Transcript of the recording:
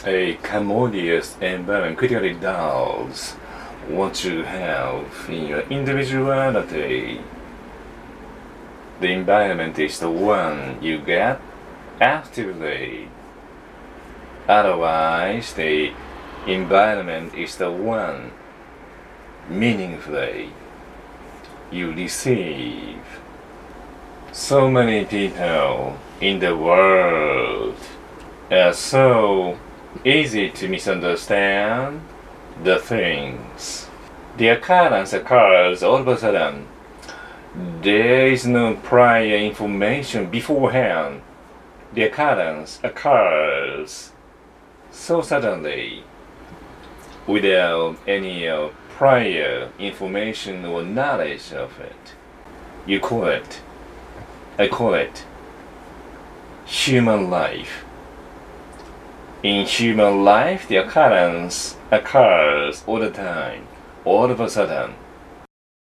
a commodious environment critically does what you have in your individuality. The environment is the one you get actively. Otherwise, the environment is the one meaningfully you receive. So many people in the world are so easy to misunderstand the things. The occurrence occurs all of a sudden. There is no prior information beforehand. The occurrence occurs so suddenly without any prior information or knowledge of it. I call it human life. In human life, the occurrence occurs all the time, all of a sudden.